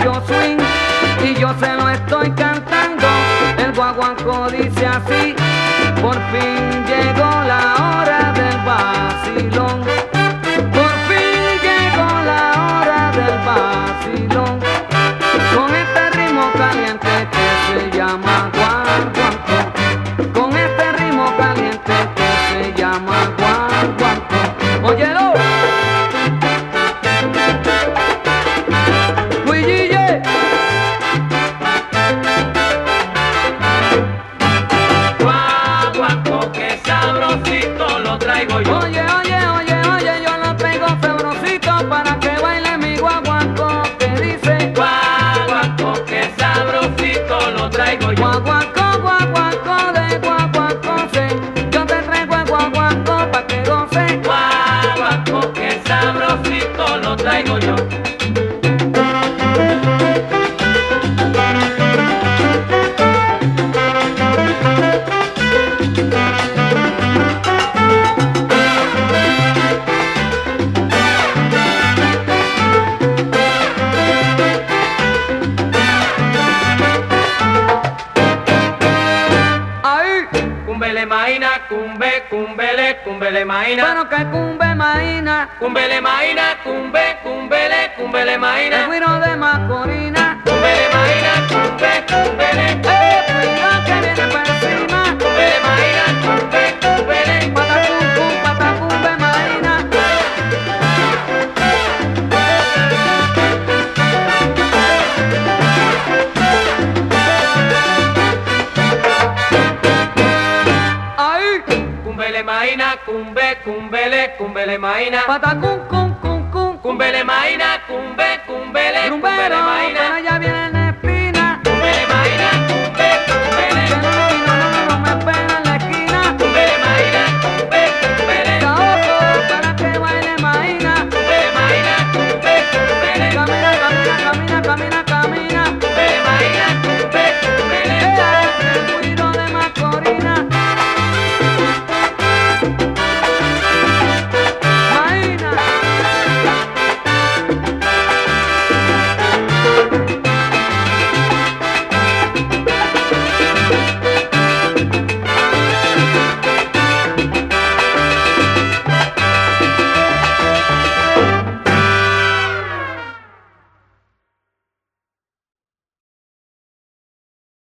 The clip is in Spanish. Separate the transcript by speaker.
Speaker 1: propio swing y yo se lo estoy cantando. El guaguancó dice así: por fin llegó la hora del vacilón. Por fin llegó la hora del vacilón. Con este ritmo caliente que se llama guaguancó. Con este ritmo caliente que se llama guaguancó. Óyelo. Luigi.
Speaker 2: Guaguancó, que sabrosito lo traigo yo.
Speaker 1: Oye, yo lo traigo sabrosito para que baile mi guaguancó que dice:
Speaker 2: Guaguancó, que sabrosito lo traigo yo.
Speaker 1: guaguancó, guaguancó de guaguancó sé. Yo te traigo el guaguancó pa' que goce.
Speaker 2: Guaguancó, que sabrosito lo traigo yo.
Speaker 1: Ahí,
Speaker 2: Cumbele maína, cumbe, cumbele, cumbele maína.
Speaker 1: bueno que cumbe maína,
Speaker 2: Cumbele maína, cumbe, cumbele, cumbele maína.
Speaker 1: el güiro de Macorina.
Speaker 2: Cumbele maína, cumbe, cumbele.
Speaker 1: Cuidado que viene para encima.
Speaker 2: Cumbele maína, cumbe, cumbele.
Speaker 1: Patacumbe maína. Ahí,
Speaker 2: Cumbele maína, cumbe, cumbele, cumbele maína.
Speaker 1: patacum, cum, cum, cum.
Speaker 2: Cumbele maína, cumbe, cumbele,
Speaker 1: Rumbero,
Speaker 2: cumbele maína.